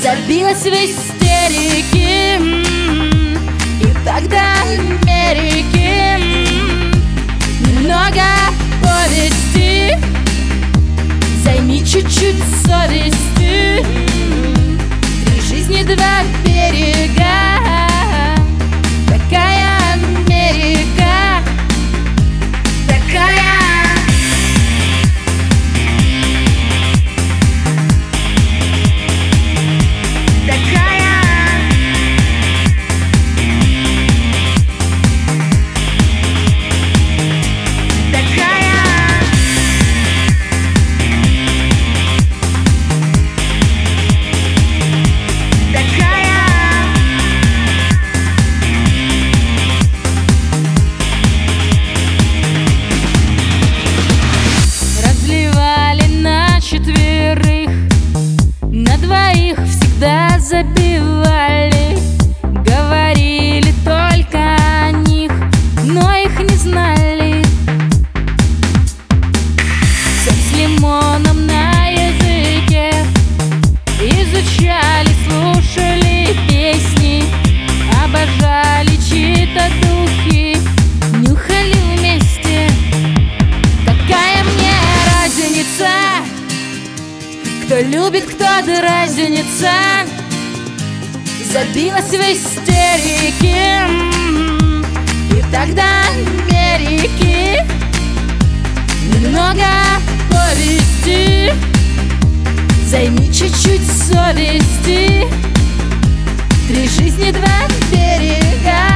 забилась в истерике. И тогда Америки немного повести, займи чуть-чуть совести. 3 жизни, 2 берега, такая Америка, такая. На 2 всегда забивали, говорили только о них, но их не знали. Сок с лимоном на языке изучали, слушали песни, обожали чьи-то духи, нюхали вместе. Какая мне разница, кто любит, кто дразнится, забилась в истерике. И тогда Америки немного повести, займи чуть-чуть совести. 3 жизни, 2 берега.